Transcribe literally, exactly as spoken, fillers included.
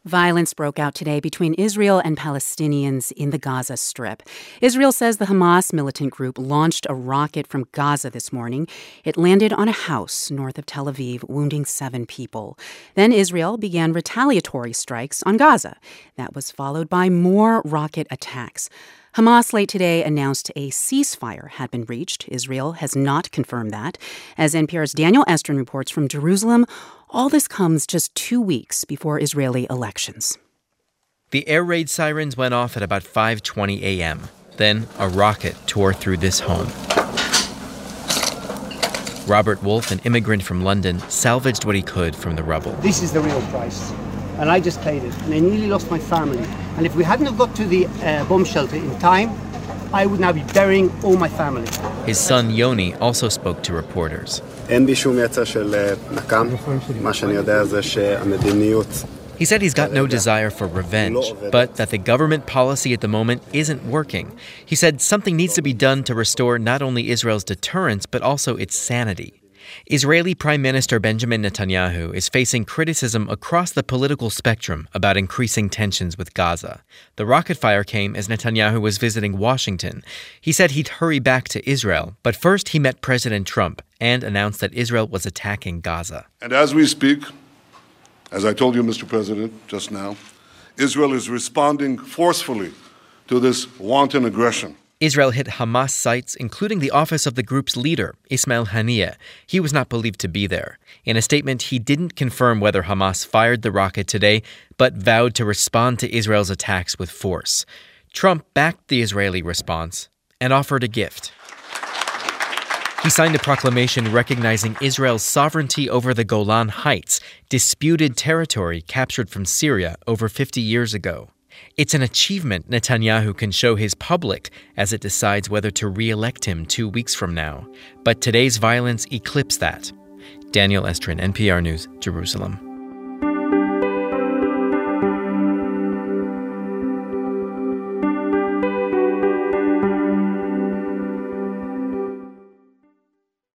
Violence broke out today between Israel and Palestinians in the Gaza Strip. Israel says the Hamas militant group launched a rocket from Gaza this morning. It landed on a house north of Tel Aviv, wounding seven people. Then Israel began retaliatory strikes on Gaza. That was followed by more rocket attacks. Hamas late today announced a ceasefire had been reached. Israel has not confirmed that. As N P R's Daniel Estrin reports from Jerusalem, all this comes just two weeks before Israeli elections. The air raid sirens went off at about five twenty a.m. Then a rocket tore through this home. Robert Wolf, an immigrant from London, salvaged what he could from the rubble. This is the real price. And I just paid it. And I nearly lost my family. And if we hadn't have got to the uh, bomb shelter in time, I would now be burying all my family. His son Yoni also spoke to reporters. He said he's got no desire for revenge, but that the government policy at the moment isn't working. He said something needs to be done to restore not only Israel's deterrence, but also its sanity. Israeli Prime Minister Benjamin Netanyahu is facing criticism across the political spectrum about increasing tensions with Gaza. The rocket fire came as Netanyahu was visiting Washington. He said he'd hurry back to Israel, but first he met President Trump and announced that Israel was attacking Gaza. And as we speak, as I told you, Mister President, just now, Israel is responding forcefully to this wanton aggression. Israel hit Hamas sites, including the office of the group's leader, Ismail Haniyeh. He was not believed to be there. In a statement, he didn't confirm whether Hamas fired the rocket today, but vowed to respond to Israel's attacks with force. Trump backed the Israeli response and offered a gift. He signed a proclamation recognizing Israel's sovereignty over the Golan Heights, disputed territory captured from Syria over fifty years ago. It's an achievement Netanyahu can show his public as it decides whether to re-elect him two weeks from now. But today's violence eclipsed that. Daniel Estrin, N P R News, Jerusalem.